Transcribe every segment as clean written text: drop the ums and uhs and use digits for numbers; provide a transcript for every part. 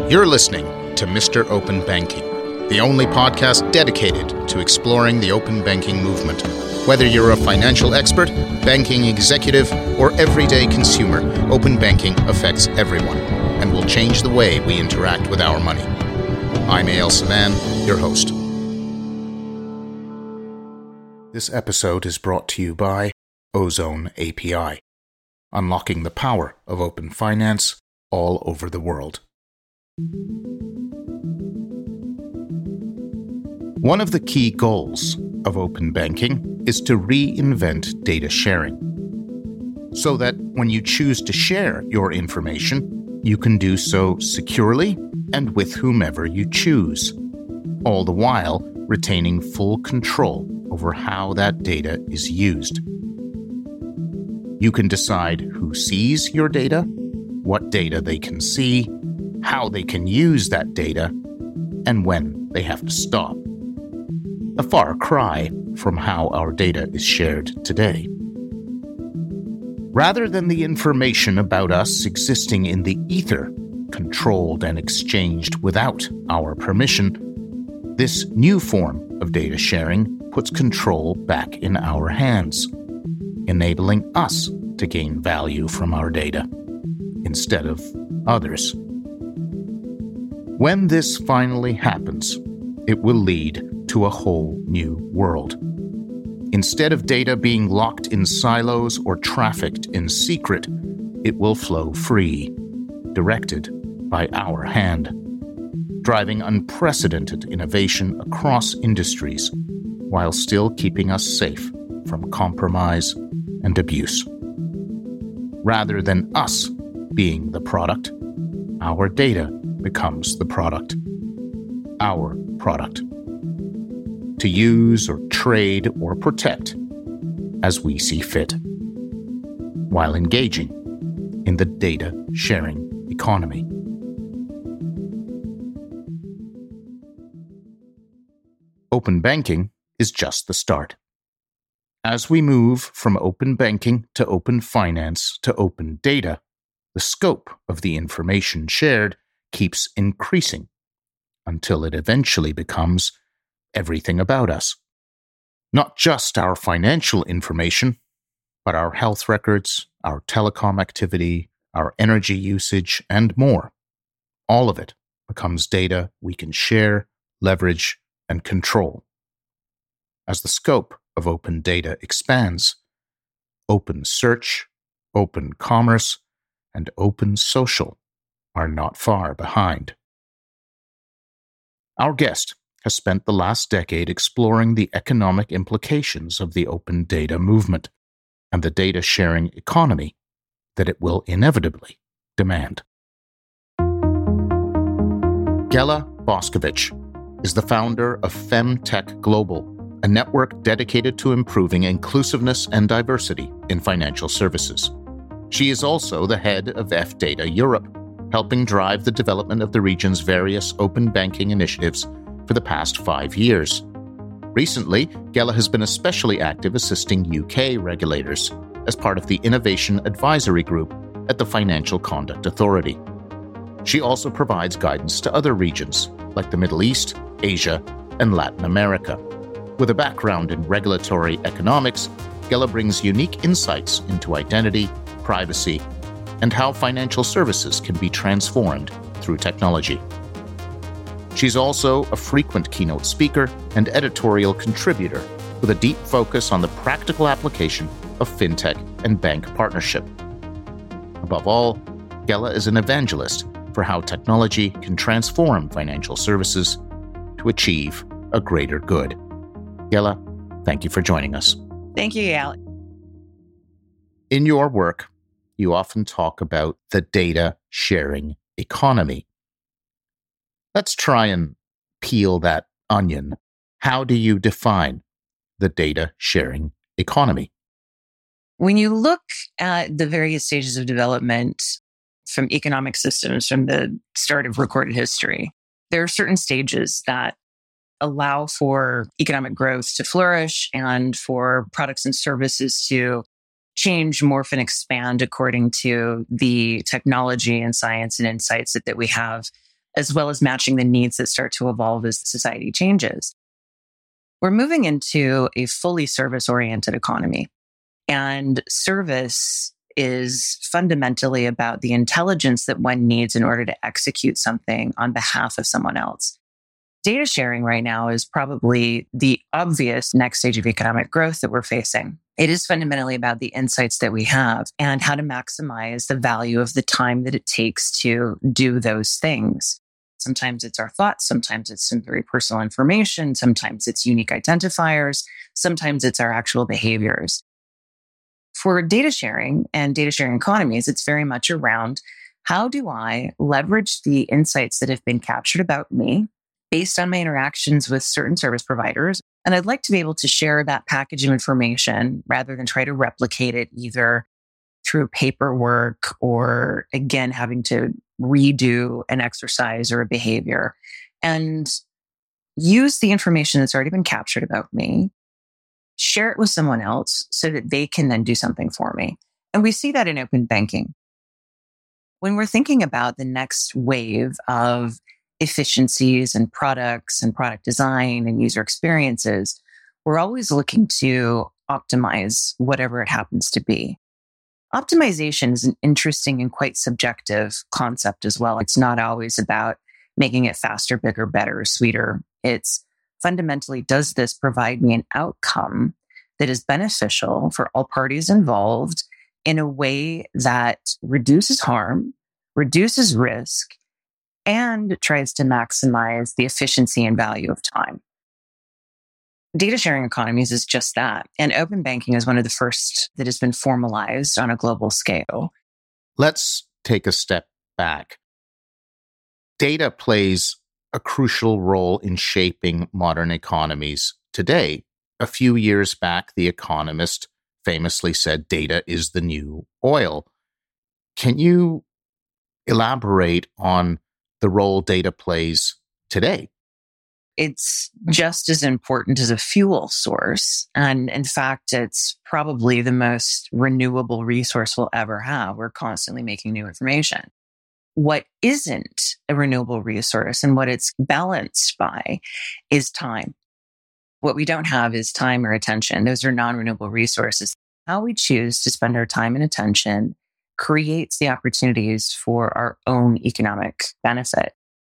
You're listening to Mr. Open Banking, the only podcast dedicated to exploring the open banking movement. Whether you're a financial expert, banking executive, or everyday consumer, open banking affects everyone and will change the way we interact with our money. I'm A.L. Savan, your host. This episode is brought to you by Ozone API, unlocking the power of open finance all over the world. One of the key goals of open banking is to reinvent data sharing, so that when you choose to share your information, you can do so securely and with whomever you choose, all the while retaining full control over how that data is used. You can decide who sees your data, what data they can see, how they can use that data, and when they have to stop. A far cry from how our data is shared today. Rather than the information about us existing in the ether, controlled and exchanged without our permission, this new form of data sharing puts control back in our hands, enabling us to gain value from our data instead of others. When this finally happens, it will lead to a whole new world. Instead of data being locked in silos or trafficked in secret, it will flow free, directed by our hand, driving unprecedented innovation across industries while still keeping us safe from compromise and abuse. Rather than us being the product, our data becomes the product. Our product. To use or trade or protect as we see fit, while engaging in the data sharing economy. Open banking is just the start. As we move from open banking to open finance to open data, the scope of the information shared keeps increasing until it eventually becomes everything about us. Not just our financial information, but our health records, our telecom activity, our energy usage, and more. All of it becomes data we can share, leverage, and control. As the scope of open data expands, open search, open commerce, and open social are not far behind. Our guest has spent the last decade exploring the economic implications of the open data movement and the data sharing economy that it will inevitably demand. Ghela Boscovich is the founder of FemTech Global, a network dedicated to improving inclusiveness and diversity in financial services. She is also the head of FData Europe, helping drive the development of the region's various open banking initiatives for the past 5 years. Recently, Ghela has been especially active assisting UK regulators as part of the Innovation Advisory Group at the Financial Conduct Authority. She also provides guidance to other regions like the Middle East, Asia, and Latin America. With a background in regulatory economics, Ghela brings unique insights into identity, privacy, and how financial services can be transformed through technology. She's also a frequent keynote speaker and editorial contributor with a deep focus on the practical application of fintech and bank partnership. Above all, Ghela is an evangelist for how technology can transform financial services to achieve a greater good. Ghela, thank you for joining us. Thank you, Al. In your work, you often talk about the data sharing economy. Let's try and peel that onion. How do you define the data sharing economy? When you look at the various stages of development from economic systems from the start of recorded history, there are certain stages that allow for economic growth to flourish and for products and services to change, morph, and expand according to the technology and science and insights that we have as well as matching the needs that start to evolve as society changes. We're moving into a fully service-oriented economy, and service is fundamentally about the intelligence that one needs in order to execute something on behalf of someone else. Data sharing right now is probably the obvious next stage of economic growth that we're facing. It is fundamentally about the insights that we have and how to maximize the value of the time that it takes to do those things. Sometimes it's our thoughts. Sometimes it's some very personal information. Sometimes it's unique identifiers. Sometimes it's our actual behaviors. For data sharing and data sharing economies, it's very much around how do I leverage the insights that have been captured about me based on my interactions with certain service providers. And I'd like to be able to share that package of information rather than try to replicate it either through paperwork or, again, having to redo an exercise or a behavior, and use the information that's already been captured about me, share it with someone else so that they can then do something for me. And we see that in open banking. When we're thinking about the next wave of efficiencies and product design and user experiences, we're always looking to optimize whatever it happens to be. Optimization is an interesting and quite subjective concept as well. It's not always about making it faster, bigger, better, sweeter. It's fundamentally, does this provide me an outcome that is beneficial for all parties involved in a way that reduces harm, reduces risk, and tries to maximize the efficiency and value of time? Data sharing economies is just that. And open banking is one of the first that has been formalized on a global scale. Let's take a step back. Data plays a crucial role in shaping modern economies today. A few years back, The Economist famously said data is the new oil. Can you elaborate on the role data plays today? It's just as important as a fuel source. And in fact, it's probably the most renewable resource we'll ever have. We're constantly making new information. What isn't a renewable resource and what it's balanced by is time. What we don't have is time or attention. Those are non-renewable resources. How we choose to spend our time and attention creates the opportunities for our own economic benefit.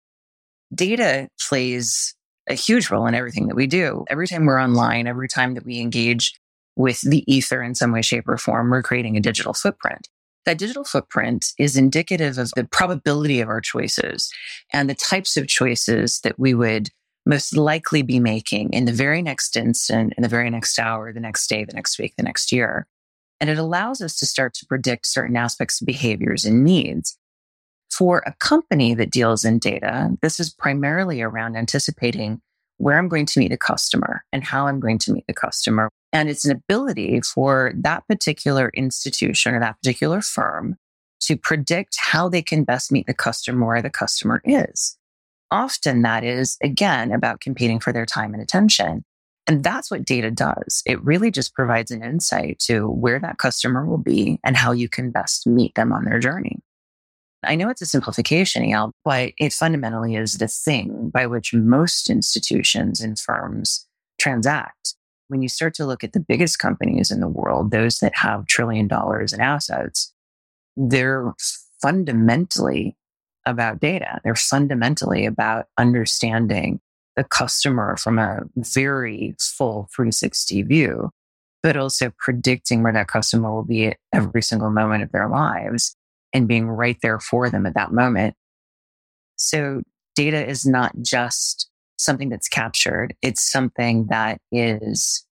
Data plays a huge role in everything that we do. Every time we're online, every time that we engage with the ether in some way, shape, or form, we're creating a digital footprint. That digital footprint is indicative of the probability of our choices and the types of choices that we would most likely be making in the very next instant, in the very next hour, the next day, the next week, the next year. And it allows us to start to predict certain aspects of behaviors and needs. For a company that deals in data, this is primarily around anticipating where I'm going to meet a customer and how I'm going to meet the customer. And it's an ability for that particular institution or that particular firm to predict how they can best meet the customer where the customer is. Often that is, again, about competing for their time and attention. And that's what data does. It really just provides an insight to where that customer will be and how you can best meet them on their journey. I know it's a simplification, Eyal, but it fundamentally is the thing by which most institutions and firms transact. When you start to look at the biggest companies in the world, those that have $1 trillion in assets, they're fundamentally about data. They're fundamentally about understanding the customer from a very full 360 view, but also predicting where that customer will be at every single moment of their lives and being right there for them at that moment. So data is not just something that's captured. It's something that is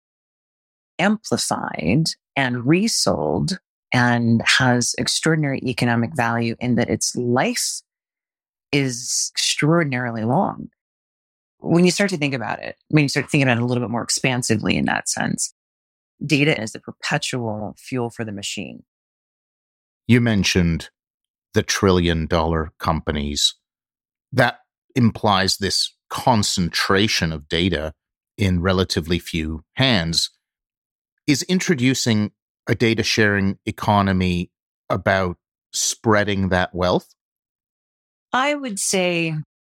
amplified and resold and has extraordinary economic value in that its life is extraordinarily long. When you start to think about it, when you start thinking about it a little bit more expansively in that sense, data is the perpetual fuel for the machine. You mentioned the $1 trillion companies. That implies this concentration of data in relatively few hands. Is introducing a data sharing economy about spreading that wealth? I would say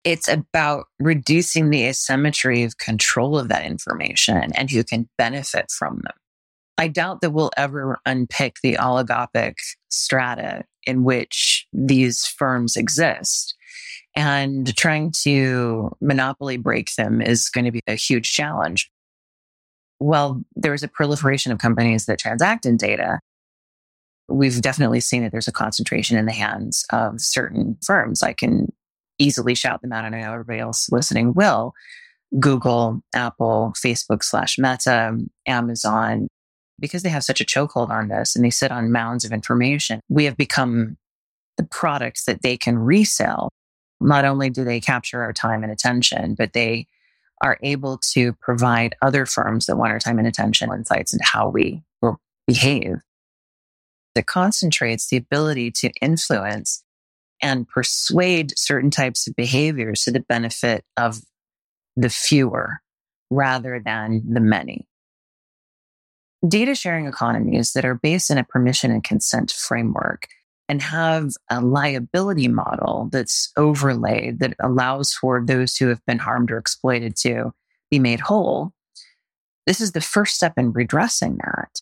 It's about reducing the asymmetry of control of that information and who can benefit from them. I doubt that we'll ever unpick the oligopic strata in which these firms exist. And trying to monopoly break them is going to be a huge challenge. While there's a proliferation of companies that transact in data, we've definitely seen that there's a concentration in the hands of certain firms. I can easily shout them out, and I know everybody else listening will. Google, Apple, Facebook/Meta, Amazon, because they have such a chokehold on this and they sit on mounds of information, we have become the products that they can resell. Not only do they capture our time and attention, but they are able to provide other firms that want our time and attention insights into how we will behave. It concentrates the ability to influence and persuade certain types of behaviors to the benefit of the fewer rather than the many. Data sharing economies that are based in a permission and consent framework and have a liability model that's overlaid that allows for those who have been harmed or exploited to be made whole. This is the first step in redressing that.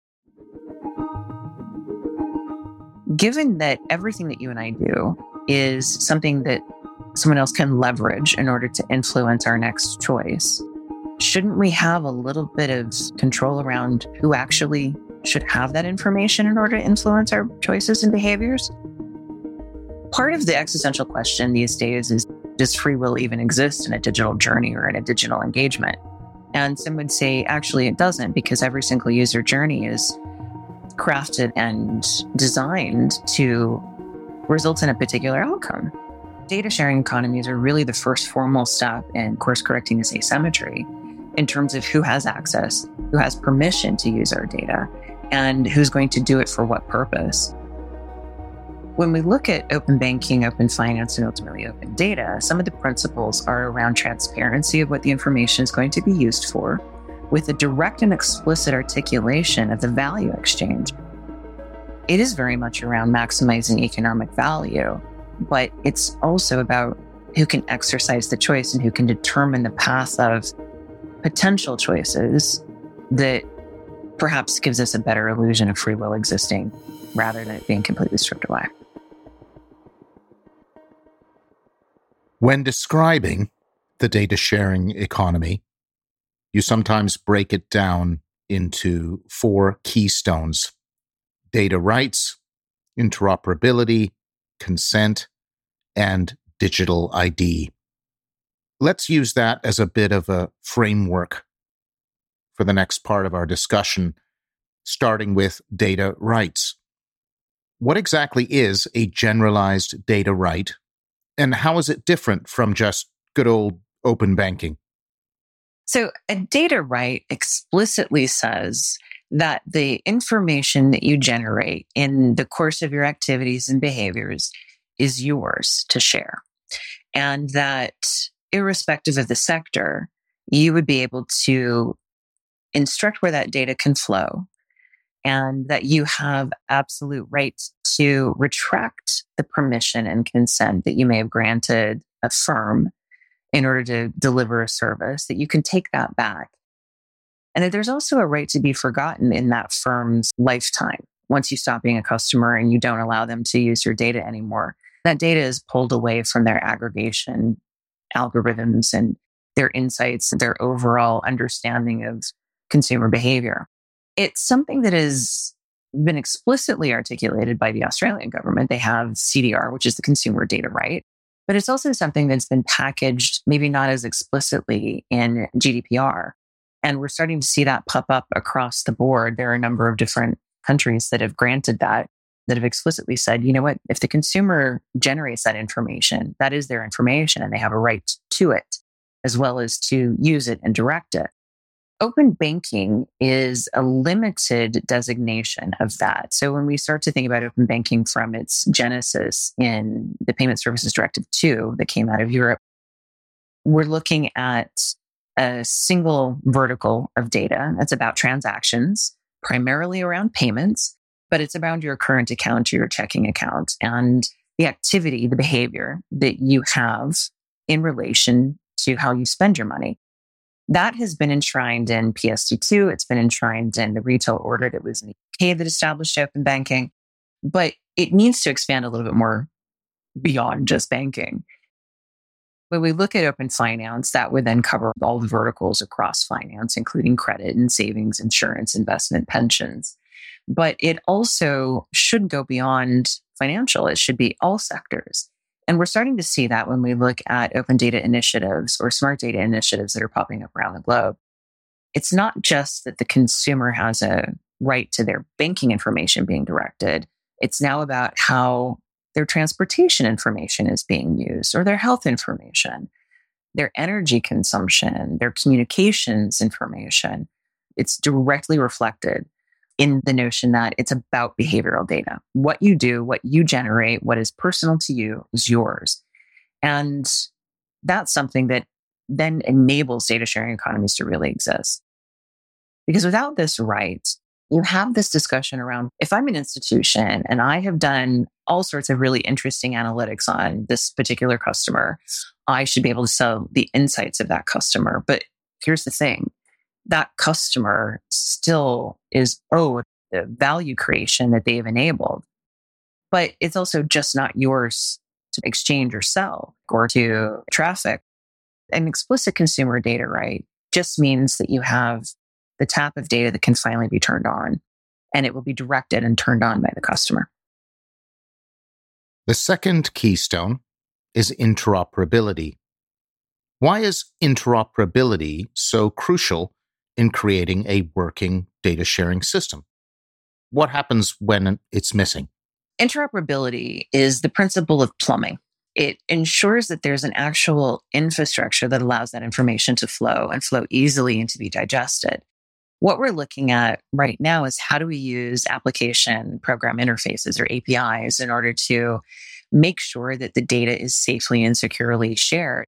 Given that everything that you and I do is something that someone else can leverage in order to influence our next choice, shouldn't we have a little bit of control around who actually should have that information in order to influence our choices and behaviors? Part of the existential question these days is, does free will even exist in a digital journey or in a digital engagement? And some would say, actually, it doesn't, because every single user journey is crafted and designed to result in a particular outcome. Data sharing economies are really the first formal step in course correcting this asymmetry in terms of who has access, who has permission to use our data, and who's going to do it for what purpose. When we look at open banking, open finance, and ultimately open data, some of the principles are around transparency of what the information is going to be used for, with a direct and explicit articulation of the value exchange. It is very much around maximizing economic value, but it's also about who can exercise the choice and who can determine the path of potential choices that perhaps gives us a better illusion of free will existing rather than it being completely stripped away. When describing the data sharing economy, you sometimes break it down into 4 keystones: data rights, interoperability, consent, and digital ID. Let's use that as a bit of a framework for the next part of our discussion, starting with data rights. What exactly is a generalized data right, and how is it different from just good old open banking? So a data right explicitly says that the information that you generate in the course of your activities and behaviors is yours to share. And that irrespective of the sector, you would be able to instruct where that data can flow, and that you have absolute rights to retract the permission and consent that you may have granted a firm in order to deliver a service, that you can take that back. And that there's also a right to be forgotten in that firm's lifetime. Once you stop being a customer and you don't allow them to use your data anymore, that data is pulled away from their aggregation algorithms and their insights, their overall understanding of consumer behavior. It's something that has been explicitly articulated by the Australian government. They have CDR, which is the consumer data right. But it's also something that's been packaged, maybe not as explicitly, in GDPR. And we're starting to see that pop up across the board. There are a number of different countries that have granted that have explicitly said, you know what, if the consumer generates that information, that is their information and they have a right to it, as well as to use it and direct it. Open banking is a limited designation of that. So when we start to think about open banking from its genesis in the Payment Services Directive 2 that came out of Europe, we're looking at a single vertical of data that's about transactions, primarily around payments, but it's around your current account or your checking account and the activity, the behavior that you have in relation to how you spend your money. That has been enshrined in PSD2. It's been enshrined in the retail order that was in the UK that established open banking, but it needs to expand a little bit more beyond just banking. When we look at open finance, that would then cover all the verticals across finance, including credit and savings, insurance, investment, pensions. But it also should go beyond financial. It should be all sectors. And we're starting to see that when we look at open data initiatives or smart data initiatives that are popping up around the globe. It's not just that the consumer has a right to their banking information being directed. It's now about how their transportation information is being used, or their health information, their energy consumption, their communications information. It's directly reflected in the notion that it's about behavioral data. What you do, what you generate, what is personal to you is yours. And that's something that then enables data sharing economies to really exist. Because without this right, you have this discussion around, if I'm an institution and I have done all sorts of really interesting analytics on this particular customer, I should be able to sell the insights of that customer. But here's the thing, that customer still is owed the value creation that they've enabled. But it's also just not yours to exchange or sell or to traffic. An explicit consumer data right just means that you have the tap of data that can finally be turned on, and it will be directed and turned on by the customer. The second keystone is interoperability. Why is interoperability so crucial in creating a working data sharing system? What happens when it's missing? Interoperability is the principle of plumbing. It ensures that there's an actual infrastructure that allows that information to flow and flow easily and to be digested. What we're looking at right now is how do we use application program interfaces or APIs in order to make sure that the data is safely and securely shared.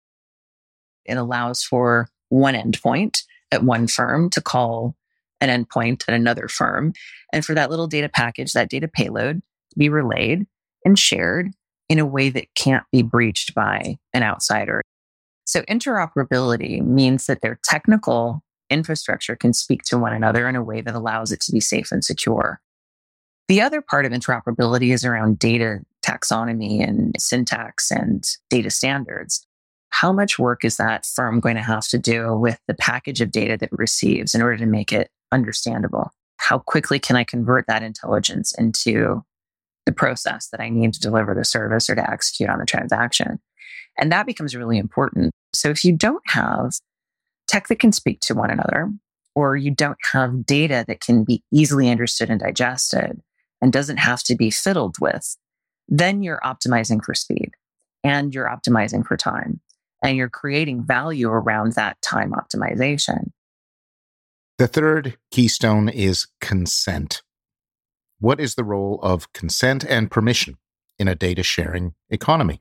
It allows for one endpoint at one firm to call an endpoint at another firm, and for that little data package, that data payload, to be relayed and shared in a way that can't be breached by an outsider. So interoperability means that their technical infrastructure can speak to one another in a way that allows it to be safe and secure. The other part of interoperability is around data taxonomy and syntax and data standards. How much work is that firm going to have to do with the package of data that it receives in order to make it understandable? How quickly can I convert that intelligence into the process that I need to deliver the service or to execute on the transaction? And that becomes really important. So if you don't have tech that can speak to one another, or you don't have data that can be easily understood and digested and doesn't have to be fiddled with, then you're optimizing for speed and you're optimizing for time and you're creating value around that time optimization. The third keystone is consent. What is the role of consent and permission in a data sharing economy?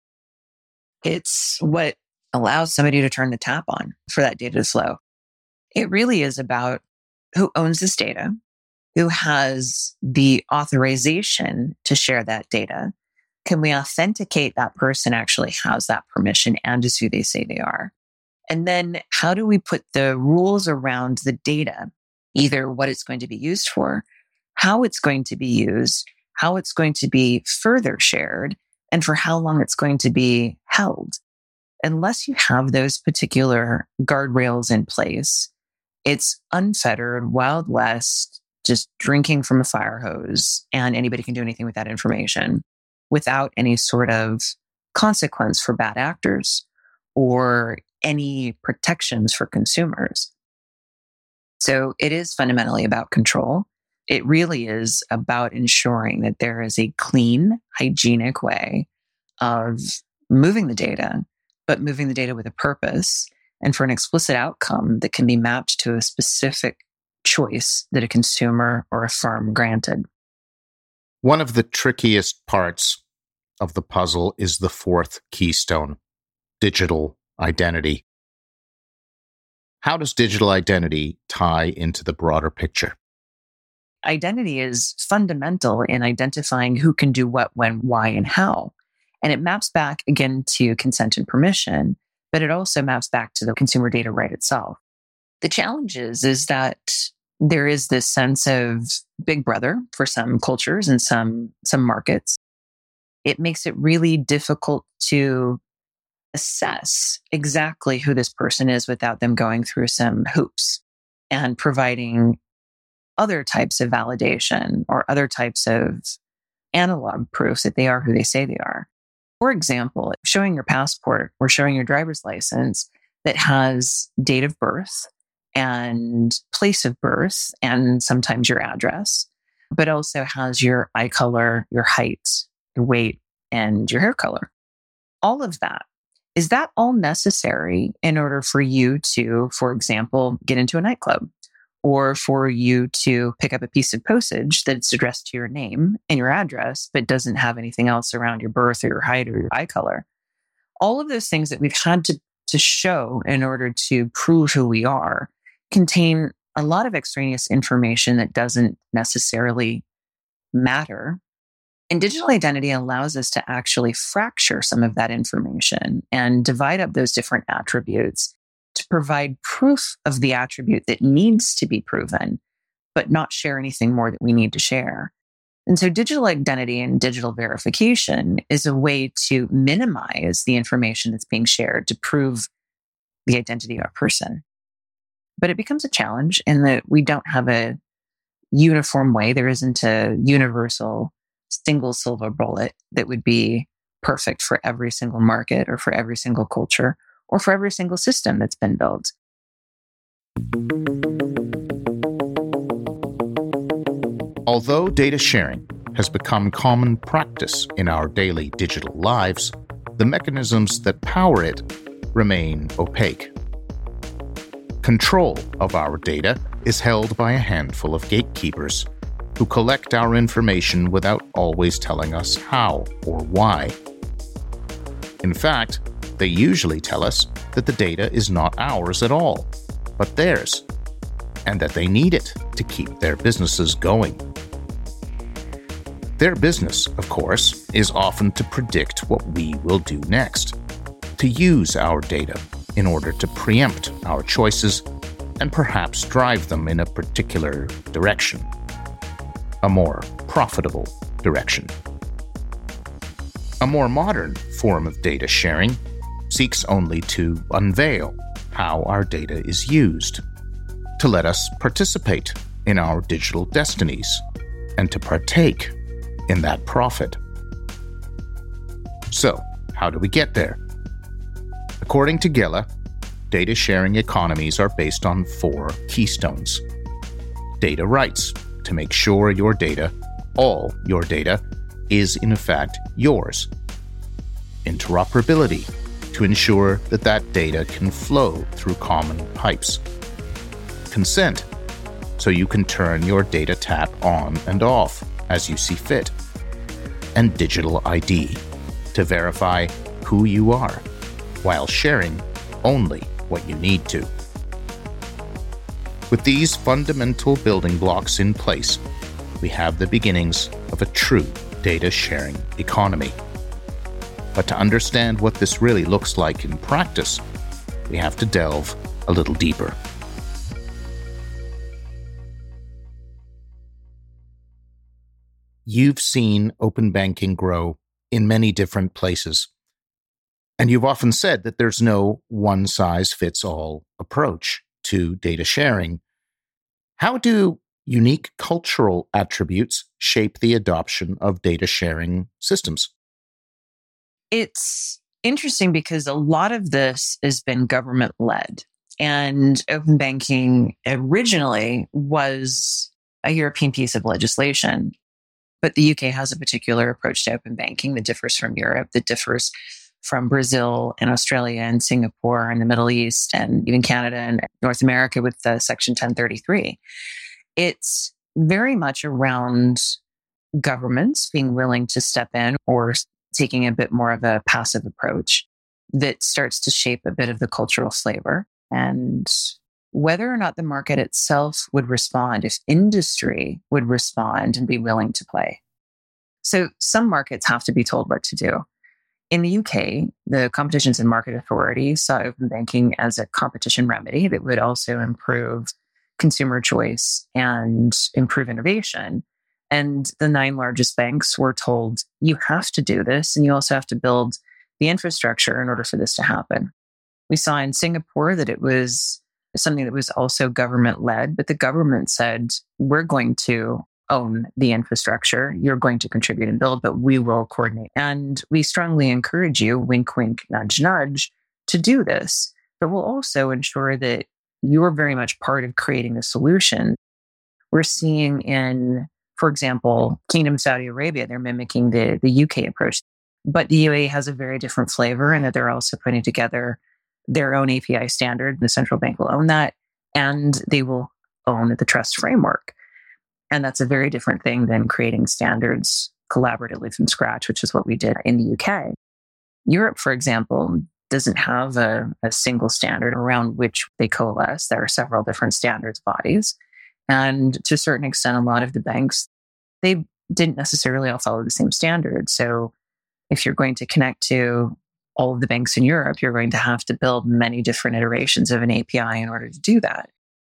It's what allows somebody to turn the tap on for that data to flow. It really is about who owns this data, who has the authorization to share that data. Can we authenticate that person actually has that permission and is who they say they are? And then how do we put the rules around the data, either what it's going to be used for, how it's going to be used, how it's going to be further shared, and for how long it's going to be held? Unless you have those particular guardrails in place, it's unfettered, Wild West, just drinking from a fire hose, and anybody can do anything with that information without any sort of consequence for bad actors or any protections for consumers. So it is fundamentally about control. It really is about ensuring that there is a clean, hygienic way of moving the data, but moving the data with a purpose and for an explicit outcome that can be mapped to a specific choice that a consumer or a firm granted. One of the trickiest parts of the puzzle is the fourth keystone, digital identity. How does digital identity tie into the broader picture? Identity is fundamental in identifying who can do what, when, why, and how. And it maps back again to consent and permission, but it also maps back to the consumer data right itself. The challenge is that there is this sense of big brother for some cultures and some markets. It makes it really difficult to assess exactly who this person is without them going through some hoops and providing other types of validation or other types of analog proofs that they are who they say they are. For example, showing your passport or showing your driver's license that has date of birth and place of birth and sometimes your address, but also has your eye color, your height, your weight, and your hair color. All of that. Is that all necessary in order for you to, for example, get into a nightclub or for you to pick up a piece of postage that's addressed to your name and your address, but doesn't have anything else around your birth or your height or your eye color? All of those things that we've had to show in order to prove who we are contain a lot of extraneous information that doesn't necessarily matter. And digital identity allows us to actually fracture some of that information and divide up those different attributes to provide proof of the attribute that needs to be proven, but not share anything more that we need to share. And so digital identity and digital verification is a way to minimize the information that's being shared to prove the identity of a person. But it becomes a challenge in that we don't have a uniform way. There isn't a universal single silver bullet that would be perfect for every single market or for every single culture or for every single system that's been built. Although data sharing has become common practice in our daily digital lives, the mechanisms that power it remain opaque. Control of our data is held by a handful of gatekeepers who collect our information without always telling us how or why. In fact, they usually tell us that the data is not ours at all, but theirs, and that they need it to keep their businesses going. Their business, of course, is often to predict what we will do next, to use our data in order to preempt our choices and perhaps drive them in a particular direction, a more profitable direction. A more modern form of data sharing seeks only to unveil how our data is used, to let us participate in our digital destinies, and to partake in that profit. So, how do we get there? According to Gela, data sharing economies are based on 4 keystones. Data rights, to make sure your data, all your data, is in fact yours. Interoperability, to ensure that that data can flow through common pipes. Consent, so you can turn your data tap on and off as you see fit. And digital ID, to verify who you are, while sharing only what you need to. With these fundamental building blocks in place, we have the beginnings of a true data sharing economy. But to understand what this really looks like in practice, we have to delve a little deeper. You've seen open banking grow in many different places. And you've often said that there's no one-size-fits-all approach to data sharing. How do unique cultural attributes shape the adoption of data sharing systems? It's interesting because a lot of this has been government-led. And open banking originally was a European piece of legislation. But the UK has a particular approach to open banking that differs from Europe, that differs from Brazil and Australia and Singapore and the Middle East and even Canada and North America with Section 1033. It's very much around governments being willing to step in or taking a bit more of a passive approach that starts to shape a bit of the cultural flavor. And whether or not the market itself would respond, if industry would respond and be willing to play. So some markets have to be told what to do. In the UK, the Competitions and Market Authority saw open banking as a competition remedy that would also improve consumer choice and improve innovation. And the 9 largest banks were told, you have to do this, and you also have to build the infrastructure in order for this to happen. We saw in Singapore that it was something that was also government led, but the government said, we're going to own the infrastructure. You're going to contribute and build, but we will coordinate. And we strongly encourage you, wink, wink, nudge, nudge, to do this. But we'll also ensure that you're very much part of creating the solution. We're seeing in, for example, Kingdom Saudi Arabia, they're mimicking the UK approach. But the UAE has a very different flavor in that they're also putting together their own API standard. The central bank will own that, and they will own the trust framework. And that's a very different thing than creating standards collaboratively from scratch, which is what we did in the UK. Europe, for example, doesn't have a single standard around which they coalesce. There are several different standards bodies. And to a certain extent, a lot of the banks, they didn't necessarily all follow the same standard. So if you're going to connect to all of the banks in Europe, you're going to have to build many different iterations of an API in order to do that.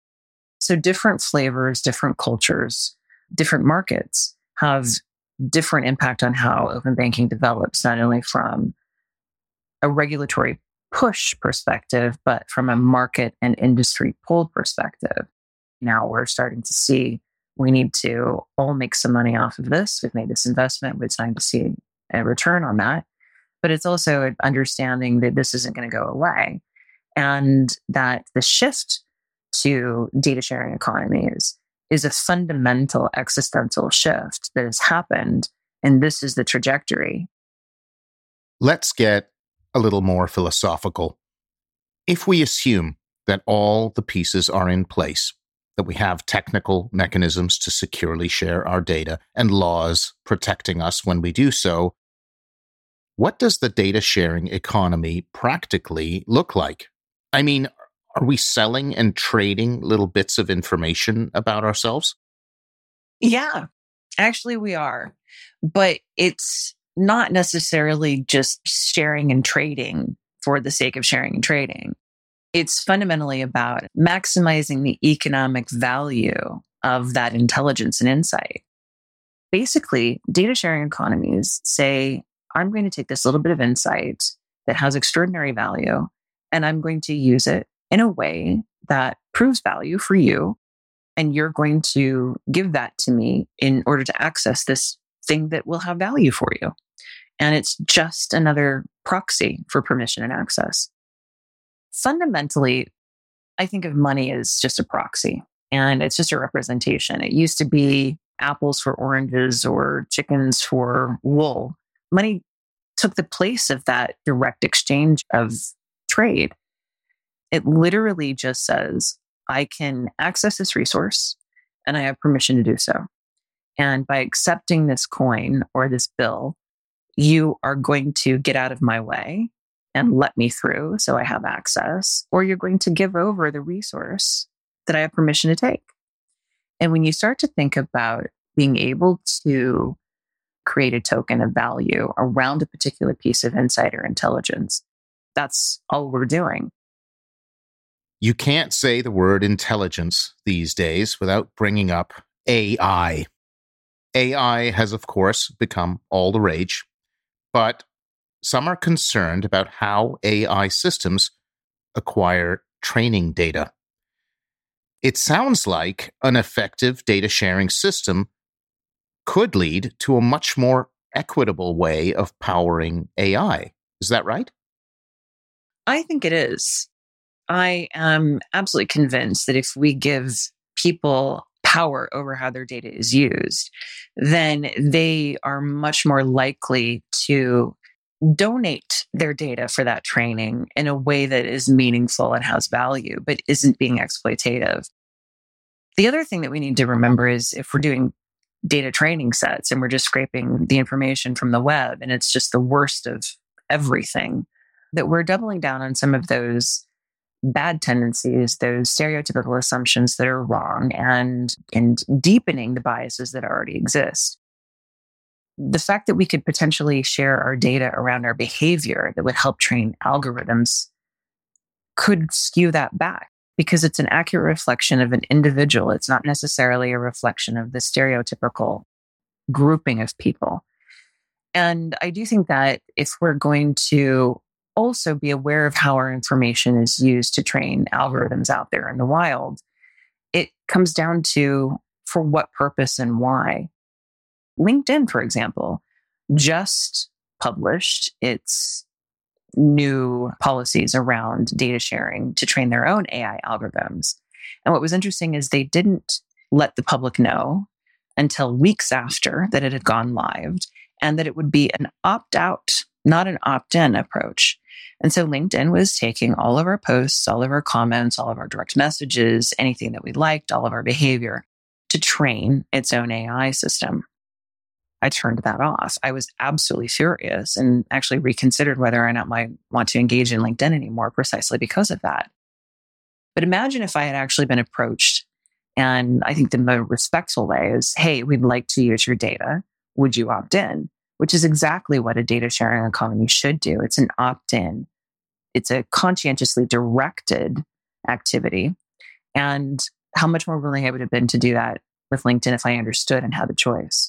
So different flavors, different cultures, different markets have different impact on how open banking develops, not only from a regulatory push perspective, but from a market and industry pull perspective. Now we're starting to see we need to all make some money off of this. We've made this investment. We're starting to see a return on that. But it's also understanding that this isn't going to go away, and that the shift to data sharing economies is a fundamental existential shift that has happened, and this is the trajectory. Let's get a little more philosophical. If we assume that all the pieces are in place, that we have technical mechanisms to securely share our data and laws protecting us when we do so, what does the data sharing economy practically look like? I mean, are we selling and trading little bits of information about ourselves? Yeah, actually we are. But it's not necessarily just sharing and trading for the sake of sharing and trading. It's fundamentally about maximizing the economic value of that intelligence and insight. Basically, data sharing economies say, I'm going to take this little bit of insight that has extraordinary value, and I'm going to use it in a way that proves value for you. And you're going to give that to me in order to access this thing that will have value for you. And it's just another proxy for permission and access. Fundamentally, I think of money as just a proxy, and it's just a representation. It used to be apples for oranges or chickens for wool. Money took the place of that direct exchange of trade. It literally just says, I can access this resource and I have permission to do so. And by accepting this coin or this bill, you are going to get out of my way and let me through so I have access, or you're going to give over the resource that I have permission to take. And when you start to think about being able to create a token of value around a particular piece of insight or intelligence, that's all we're doing. You can't say the word intelligence these days without bringing up AI. AI has, of course, become all the rage, but some are concerned about how AI systems acquire training data. It sounds like an effective data sharing system could lead to a much more equitable way of powering AI. Is that right? I think it is. I am absolutely convinced that if we give people power over how their data is used, then they are much more likely to donate their data for that training in a way that is meaningful and has value, but isn't being exploitative. The other thing that we need to remember is if we're doing data training sets and we're just scraping the information from the web and it's just the worst of everything, that we're doubling down on some of those bad tendencies, those stereotypical assumptions that are wrong, and deepening the biases that already exist. The fact that we could potentially share our data around our behavior that would help train algorithms could skew that back because it's an accurate reflection of an individual. It's not necessarily a reflection of the stereotypical grouping of people. And I do think that if we're going to also be aware of how our information is used to train algorithms out there in the wild, it comes down to for what purpose and why. LinkedIn, for example, just published its new policies around data sharing to train their own AI algorithms. And what was interesting is they didn't let the public know until weeks after that it had gone live and that it would be an opt-out, not an opt-in approach. And so LinkedIn was taking all of our posts, all of our comments, all of our direct messages, anything that we liked, all of our behavior to train its own AI system. I turned that off. I was absolutely furious and actually reconsidered whether or not I want to engage in LinkedIn anymore precisely because of that. But imagine if I had actually been approached, and I think the most respectful way is, hey, we'd like to use your data. Would you opt in? Which is exactly what a data sharing economy should do. It's an opt-in. It's a conscientiously directed activity. And how much more willing I would have been to do that with LinkedIn if I understood and had the choice.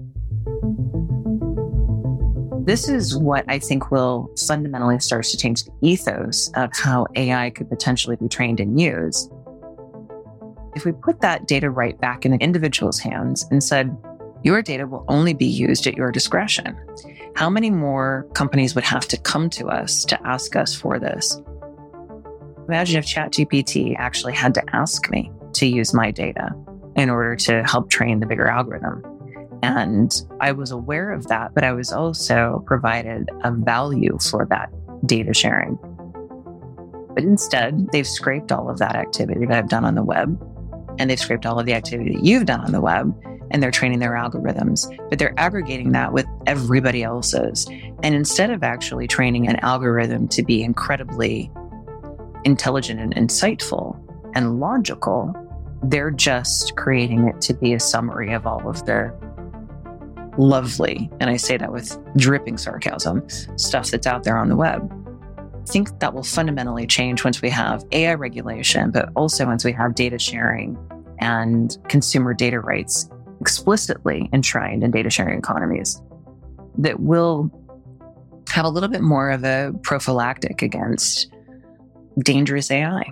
This is what I think will fundamentally start to change the ethos of how AI could potentially be trained and used. If we put that data right back in an individual's hands and said, your data will only be used at your discretion, how many more companies would have to come to us to ask us for this? Imagine if ChatGPT actually had to ask me to use my data in order to help train the bigger algorithm. And I was aware of that, but I was also provided a value for that data sharing. But instead, they've scraped all of that activity that I've done on the web, and they've scraped all of the activity that you've done on the web, and they're training their algorithms, but they're aggregating that with everybody else's. And instead of actually training an algorithm to be incredibly intelligent and insightful and logical, they're just creating it to be a summary of all of their lovely, and I say that with dripping sarcasm, stuff that's out there on the web. I think that will fundamentally change once we have AI regulation, but also once we have data sharing and consumer data rights explicitly enshrined in data sharing economies that will have a little bit more of a prophylactic against dangerous AI.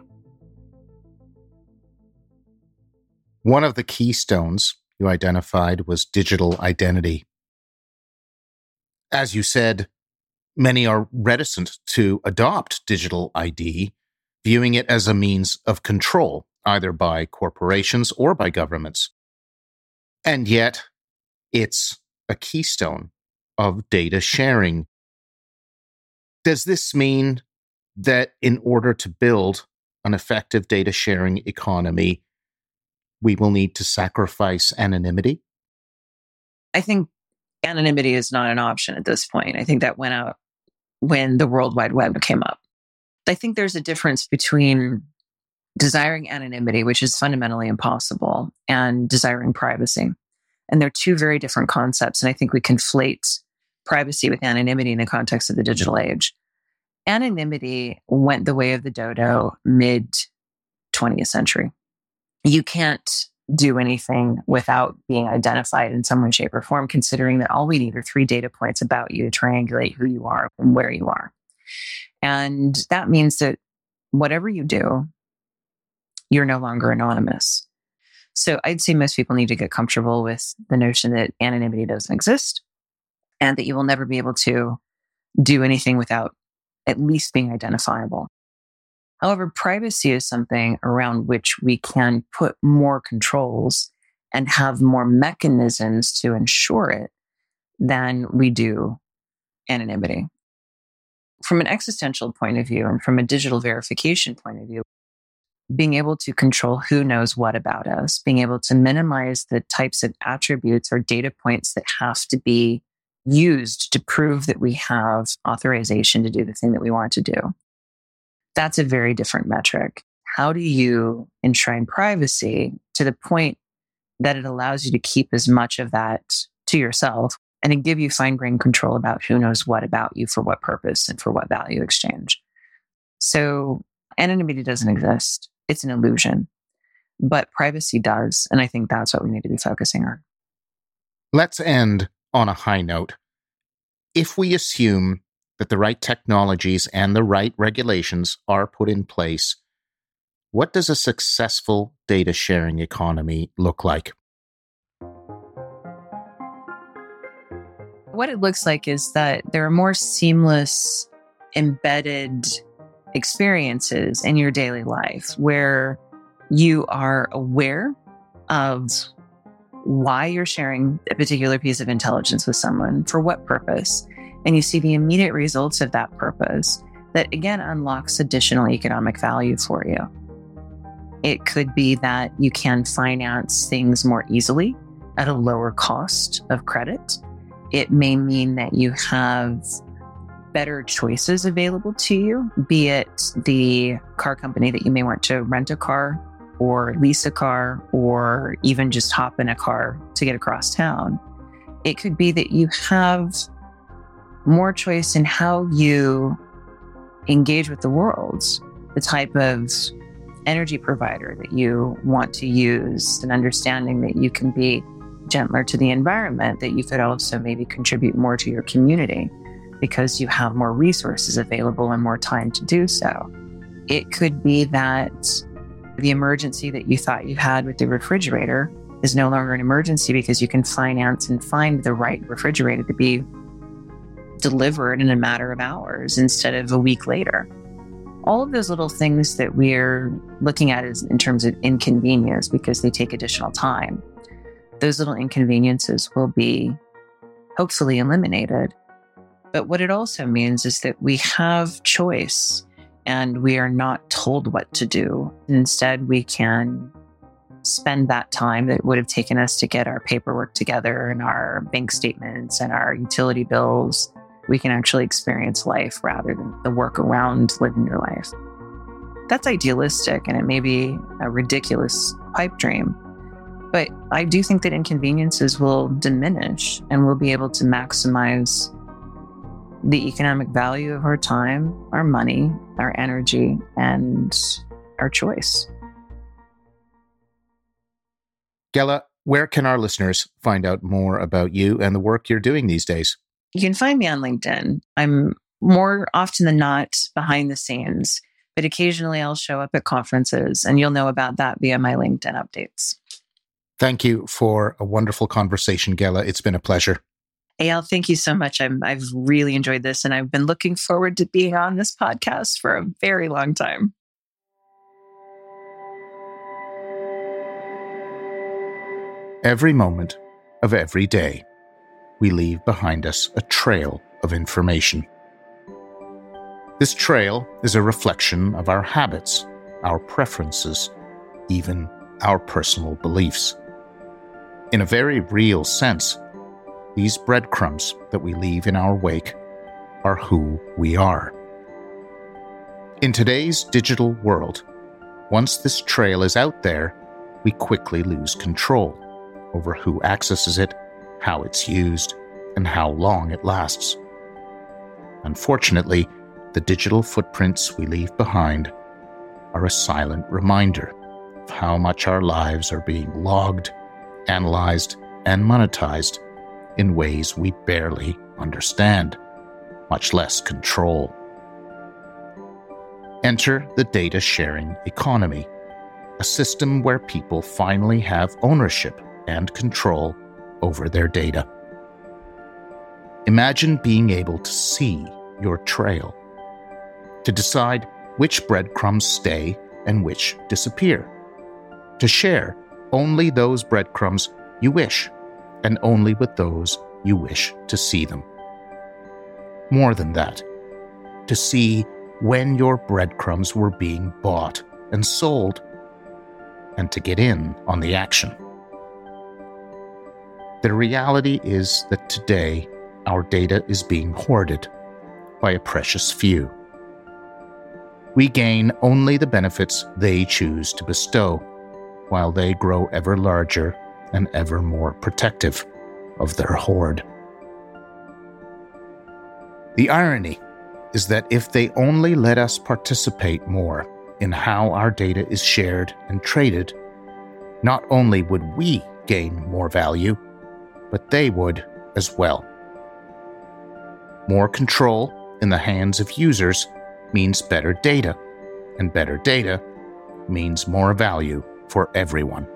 One of the keystones you identified was digital identity. As you said, many are reticent to adopt digital ID, viewing it as a means of control, either by corporations or by governments. And yet, it's a keystone of data sharing. Does this mean that in order to build an effective data sharing economy, we will need to sacrifice anonymity? I think anonymity is not an option at this point. I think that went out when the World Wide Web came up. I think there's a difference between desiring anonymity, which is fundamentally impossible, and desiring privacy. And they're two very different concepts. And I think we conflate privacy with anonymity in the context of the digital age. Anonymity went the way of the dodo mid-20th century. You can't do anything without being identified in some way, shape, or form, considering that all we need are 3 data points about you to triangulate who you are and where you are. And that means that whatever you do, you're no longer anonymous. So I'd say most people need to get comfortable with the notion that anonymity doesn't exist and that you will never be able to do anything without at least being identifiable. However, privacy is something around which we can put more controls and have more mechanisms to ensure it than we do anonymity. From an existential point of view and from a digital verification point of view, being able to control who knows what about us, being able to minimize the types of attributes or data points that have to be used to prove that we have authorization to do the thing that we want to do. That's a very different metric. How do you enshrine privacy to the point that it allows you to keep as much of that to yourself and to give you fine-grained control about who knows what about you for what purpose and for what value exchange. So anonymity doesn't exist. It's an illusion, but privacy does. And I think that's what we need to be focusing on. Let's end on a high note. If we assume that the right technologies and the right regulations are put in place, what does a successful data sharing economy look like? What it looks like is that there are more seamless, embedded experiences in your daily life where you are aware of why you're sharing a particular piece of intelligence with someone, for what purpose, and you see the immediate results of that purpose that, again, unlocks additional economic value for you. It could be that you can finance things more easily at a lower cost of credit. It may mean that you have better choices available to you, be it the car company that you may want to rent a car or lease a car or even just hop in a car to get across town. It could be that you have more choice in how you engage with the world, the type of energy provider that you want to use, an understanding that you can be gentler to the environment, that you could also maybe contribute more to your community because you have more resources available and more time to do so. It could be that the emergency that you thought you had with the refrigerator is no longer an emergency because you can finance and find the right refrigerator to be delivered in a matter of hours instead of a week later. All of those little things that we're looking at is in terms of inconvenience because they take additional time. Those little inconveniences will be hopefully eliminated. But what it also means is that we have choice and we are not told what to do. Instead, we can spend that time that would have taken us to get our paperwork together and our bank statements and our utility bills. We can actually experience life rather than the work around living your life. That's idealistic and it may be a ridiculous pipe dream, but I do think that inconveniences will diminish and we'll be able to maximize the economic value of our time, our money, our energy, and our choice. Ghela, where can our listeners find out more about you and the work you're doing these days? You can find me on LinkedIn. I'm more often than not behind the scenes, but occasionally I'll show up at conferences and you'll know about that via my LinkedIn updates. Thank you for a wonderful conversation, Ghela. It's been a pleasure. Eyal, thank you so much. I've really enjoyed this and I've been looking forward to being on this podcast for a very long time. Every moment of every day, we leave behind us a trail of information. This trail is a reflection of our habits, our preferences, even our personal beliefs. In a very real sense, these breadcrumbs that we leave in our wake are who we are. In today's digital world, once this trail is out there, we quickly lose control over who accesses it, how it's used, and how long it lasts. Unfortunately, the digital footprints we leave behind are a silent reminder of how much our lives are being logged, analyzed, and monetized in ways we barely understand, much less control. Enter the data sharing economy, a system where people finally have ownership and control over their data. Imagine being able to see your trail, to decide which breadcrumbs stay and which disappear, to share only those breadcrumbs you wish, and only with those you wish to see them. More than that, to see when your breadcrumbs were being bought and sold, and to get in on the action. The reality is that today, our data is being hoarded by a precious few. We gain only the benefits they choose to bestow, while they grow ever larger and ever more protective of their hoard. The irony is that if they only let us participate more in how our data is shared and traded, not only would we gain more value, but they would as well. More control in the hands of users means better data, and better data means more value for everyone.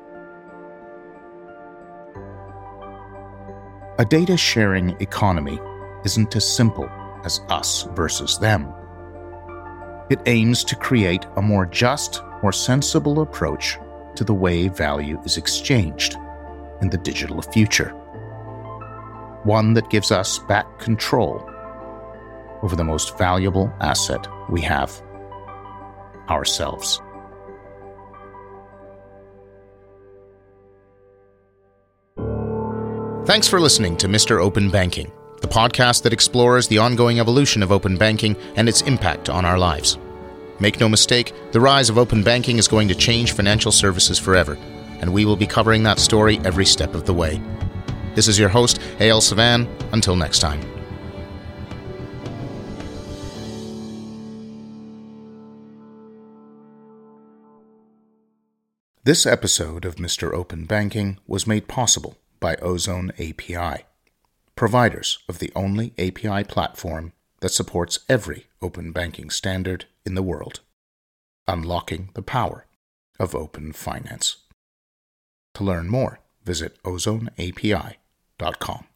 A data-sharing economy isn't as simple as us versus them. It aims to create a more just, more sensible approach to the way value is exchanged in the digital future. One that gives us back control over the most valuable asset we have, ourselves. Thanks for listening to Mr. Open Banking, the podcast that explores the ongoing evolution of open banking and its impact on our lives. Make no mistake, the rise of open banking is going to change financial services forever, and we will be covering that story every step of the way. This is your host, A.L. Savan. Until next time. This episode of Mr. Open Banking was made possible by Ozone API, providers of the only API platform that supports every open banking standard in the world, unlocking the power of open finance. To learn more, visit ozoneapi.com.